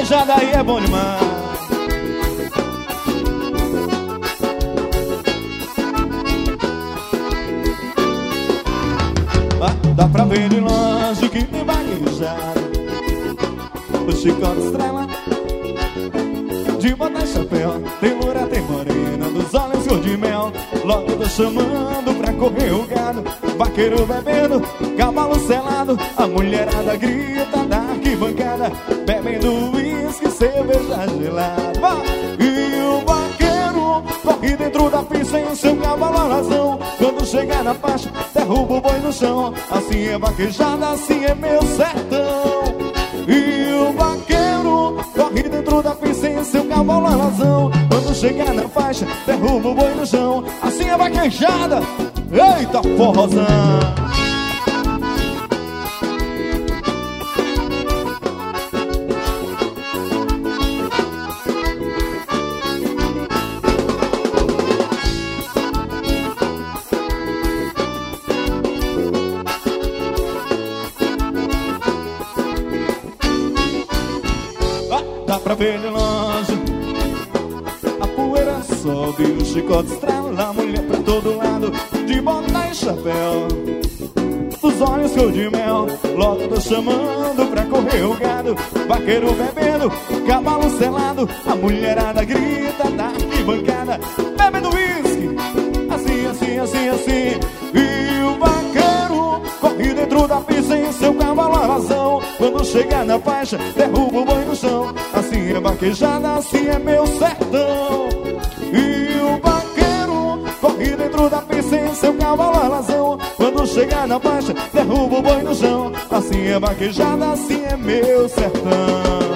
vaquejada aí é bom demais. Dá pra ver de longe que tem vaquejada. O chicote estrela de botar chapéu. Tem loura, tem morena, dos olhos cor de mel. Logo tô chamando pra correr o gado. Vaqueiro bebendo, cavalo selado. A mulherada grita da arquibancada, bebendo uísque, cerveja gelada. E o vaqueiro corre dentro da pista em seu cavalo a razão. Quando chegar na faixa, derruba o boi no chão. Assim é vaquejada, assim é meu sertão. E o vaqueiro corre dentro da pista em seu cavalo a razão. Quando chegar na faixa, derruba o boi no chão. Assim é vaquejada, eita forrozão. Dá pra ver de longe, a poeira sobe, o chicote estrela, a mulher pra todo lado, de bota e chapéu, dos olhos cor de mel. Logo tô chamando pra correr o gado. Vaqueiro bebendo, cavalo selado. A mulherada grita da arquibancada, bebendo uísque, assim, assim, assim, assim. E o vaqueiro corre dentro da pista em seu cavalo a razão. Quando chegar na faixa, derruba o boi no chão. Assim é vaquejada, assim é meu sertão. E o vaqueiro corre dentro da pista em seu cavalo a razão. Quando chegar na faixa, derruba o boi no chão. Assim é vaquejada, assim é meu sertão.